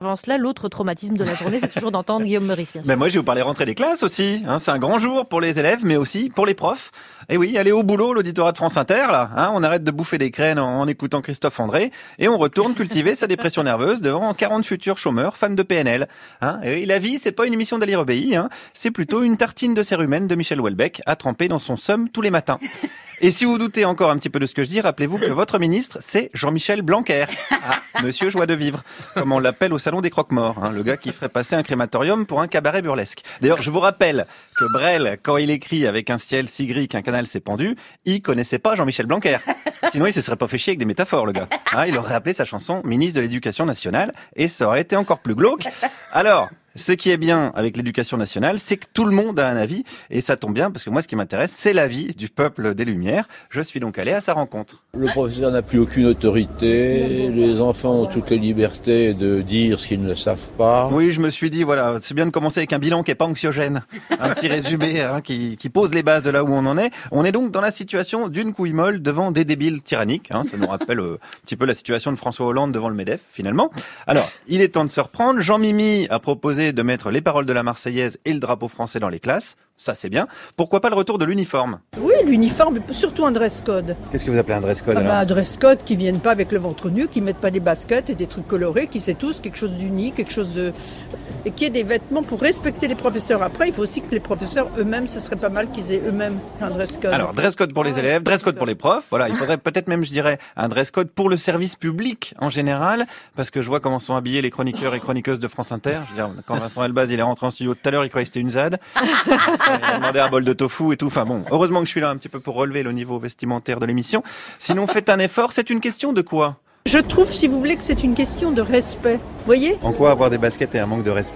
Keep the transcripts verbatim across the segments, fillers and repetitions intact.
Avant cela, l'autre traumatisme de la journée, c'est toujours d'entendre Guillaume Meurice, bien sûr. Mais moi, je vais vous parler rentrée des classes aussi. Hein, c'est un grand jour pour les élèves, mais aussi pour les profs. Et oui, allez au boulot, l'auditorat de France Inter, là. Hein, on arrête de bouffer des crènes en, en écoutant Christophe André et on retourne cultiver sa dépression nerveuse devant quarante futurs chômeurs, fans de P N L. Hein, et la vie, c'est pas une émission d'Ali Rebéi, hein, c'est plutôt une tartine de cérumen de Michel Houellebecq à tremper dans son seum tous les matins. Et si vous doutez encore un petit peu de ce que je dis, rappelez-vous que votre ministre, c'est Jean-Michel Blanquer. Ah, monsieur Joie de vivre, comme on l'appelle au salon des croque-morts, hein, le gars qui ferait passer un crématorium pour un cabaret burlesque. D'ailleurs, je vous rappelle que Brel, quand il écrit avec un ciel si gris qu'un canal s'est pendu, il connaissait pas Jean-Michel Blanquer. Sinon, il se serait pas fait chier avec des métaphores, le gars. Hein, il aurait appelé sa chanson Ministre de l'Éducation nationale et ça aurait été encore plus glauque. Alors, ce qui est bien avec l'éducation nationale, c'est que tout le monde a un avis, et ça tombe bien, parce que moi, ce qui m'intéresse, c'est l'avis du peuple des Lumières. Je suis donc allé à sa rencontre. Le professeur n'a plus aucune autorité, les enfants ont toutes les libertés de dire ce qu'ils ne savent pas. Oui, je me suis dit, voilà, c'est bien de commencer avec un bilan qui est pas anxiogène. Un petit résumé hein, qui, qui pose les bases de là où on en est. On est donc dans la situation d'une couille molle devant des débiles tyranniques. Hein, ça nous rappelle euh, un petit peu la situation de François Hollande devant le MEDEF, finalement. Alors, il est temps de se reprendre. Jean-Mimi a proposé de mettre les paroles de la Marseillaise et le drapeau français dans les classes. Ça, c'est bien. Pourquoi pas le retour de l'uniforme ? Oui, l'uniforme, surtout un dress code. Qu'est-ce que vous appelez un dress code ah alors ? bah, Un dress code qui ne vienne pas avec le ventre nu, qui ne mette pas des baskets et des trucs colorés, qui sait tous quelque chose d'unique, quelque chose de... et qui ait des vêtements pour respecter les professeurs. Après, il faut aussi que les professeurs eux-mêmes, ce serait pas mal qu'ils aient eux-mêmes un dress code. Alors, dress code pour les élèves, dress code pour les profs. Voilà, il faudrait peut-être même, je dirais, un dress code pour le service public en général, parce que je vois comment sont habillés les chroniqueurs et chroniqueuses de France Inter. Je veux dire, quand Vincent Elbaz, il est rentré en studio tout à l'heure, il croyait que c'était une Z A D. Il a demandé un bol de tofu et tout. Enfin bon, heureusement que je suis là un petit peu pour relever le niveau vestimentaire de l'émission. Sinon, faites un effort. C'est une question de quoi ? Je trouve, si vous voulez, que c'est une question de respect. Vous voyez ? En quoi avoir des baskets et un manque de respect ?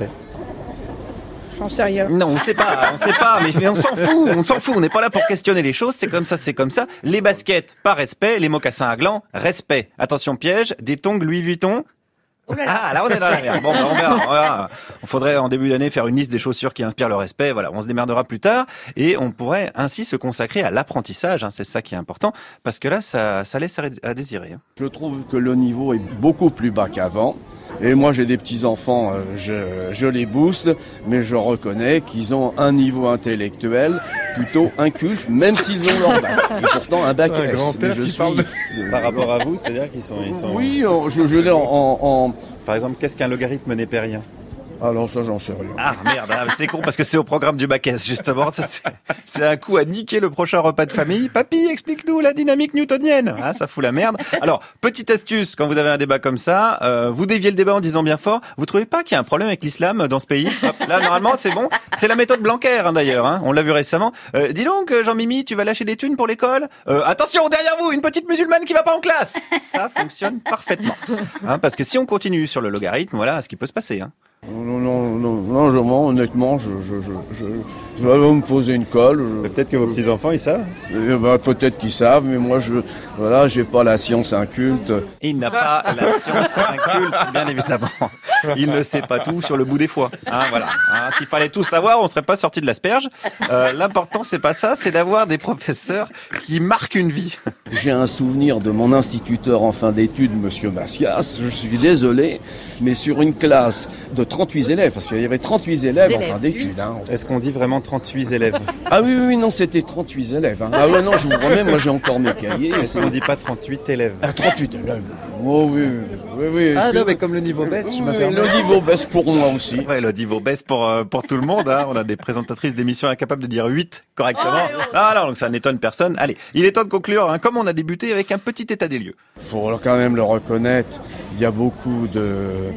J'en sais rien. Non, on sait pas, on sait pas, mais, mais on s'en fout, on s'en fout. On n'est pas là pour questionner les choses. C'est comme ça, c'est comme ça. Les baskets, pas respect. Les mocassins à gland, respect. Attention piège. Des tongs Louis Vuitton. Ah, là, on est dans la merde. Bon, ben, on verra, on verra. On faudrait, en début d'année, faire une liste des chaussures qui inspirent le respect. Voilà, on se démerdera plus tard. Et on pourrait ainsi se consacrer à l'apprentissage. Hein, c'est ça qui est important. Parce que là, ça, ça laisse à désirer. Je trouve que le niveau est beaucoup plus bas qu'avant. Et moi, j'ai des petits-enfants, euh, je, je les booste, mais je reconnais qu'ils ont un niveau intellectuel plutôt inculte, même s'ils ont leur bac. Et pourtant, un bac c'est un S. grand-père Je qui suis... parle de... Par rapport à vous, c'est-à-dire qu'ils sont, ils sont... Oui, en- je, je l'ai en, en, en... Par exemple, qu'est-ce qu'un logarithme népérien ? Alors ça, j'en sais rien. Ah merde, ah, c'est con parce que c'est au programme du bac S justement. Ça, c'est, c'est un coup à niquer le prochain repas de famille. Papy, explique-nous la dynamique newtonienne. Ah, ça fout la merde. Alors, petite astuce, quand vous avez un débat comme ça, euh, vous déviez le débat en disant bien fort, vous trouvez pas qu'il y a un problème avec l'islam dans ce pays ? Hop, là, normalement, c'est bon. C'est la méthode Blanquer hein, d'ailleurs. Hein. On l'a vu récemment. Euh, dis donc, Jean-Mimi, tu vas lâcher des thunes pour l'école ? euh, Attention, derrière vous, une petite musulmane qui va pas en classe. Ça fonctionne parfaitement. Hein, parce que si on continue sur le logarithme, voilà ce qui peut se passer. Hein. Non, non, non, non, je mens, honnêtement, je, je, je, je, je vais me poser une colle. Je, Peut-être que vos petits-enfants, ils savent. euh, bah, peut-être qu'ils savent, mais moi, je, voilà, j'ai pas la science inculte. Il n'a pas la science inculte, bien évidemment. Il ne sait pas tout sur le bout des fois. Hein, voilà. Hein, s'il fallait tout savoir, on serait pas sorti de l'asperge. Euh, l'important, c'est pas ça, c'est d'avoir des professeurs qui marquent une vie. J'ai un souvenir de mon instituteur en fin d'études, Monsieur Macias, je suis désolé, mais sur une classe de trente-huit élèves, parce qu'il y avait trente-huit élèves en fin d'études. Hein. Est-ce qu'on dit vraiment trente-huit élèves ? Ah oui, oui, oui, non, c'était trente-huit élèves. Hein. Ah ouais, non, je vous promets, moi j'ai encore mes cahiers. Est-ce qu'on dit pas trente-huit élèves ? Ah, trente-huit élèves. Oh oui, oui, oui. Ah non, mais comme le niveau baisse, je me Oui, permets. le niveau baisse pour moi aussi. Ouais, le niveau baisse pour, euh, pour tout le monde. Hein. On a des présentatrices d'émissions incapables de dire huit correctement. Ah, alors, donc ça n'étonne personne. Allez, il est temps de conclure. Hein. Comme on a débuté avec un petit état des lieux. Faut quand même le reconnaître, il y a beaucoup de,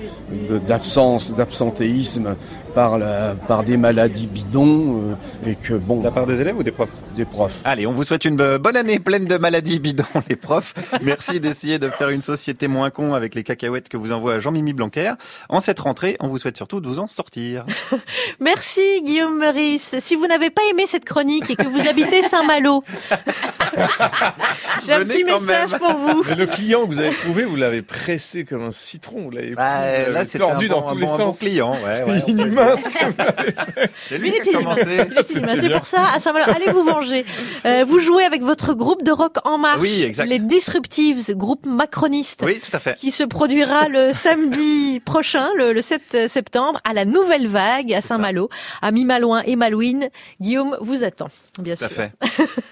de d'absence, d'absentéisme par la, par des maladies bidons euh, et que bon. De la part des élèves ou des profs ? Des profs. Allez, on vous souhaite une bonne année pleine de maladies bidons, les profs. Merci d'essayer de faire une société moins con avec les cacahuètes que vous envoie Jean-Mimi Blanquer. En cette rentrée, on vous souhaite surtout de vous en sortir. Merci Guillaume Meurice. Si vous n'avez pas aimé cette chronique et que vous habitez Saint-Malo, j'ai un Venez petit quand message même. pour vous. Mais le client que vous avez trouvé, vous l'avez pressé comme un citron. Vous l'avez, Bah, vous l'avez là, c'est tordu un bon, dans tous un les bon, un bon sens. client. Ouais, ouais, C'est on peut le inhumain. hein, ce que vous avez fait. C'est lui Il qui est a inhumain. commencé. Il est inhumain. C'est pour ça, à Saint-Malo, allez vous venger. Euh, vous jouez avec votre groupe de rock En Marche, Oui, exact. les Disruptives, groupe macroniste, Oui, tout à fait. qui se produira le samedi prochain, le, le sept septembre, à la Nouvelle Vague, à Saint-Malo, à Mi-Malouin et Malouine. Guillaume vous attend, bien Tout à sûr. fait.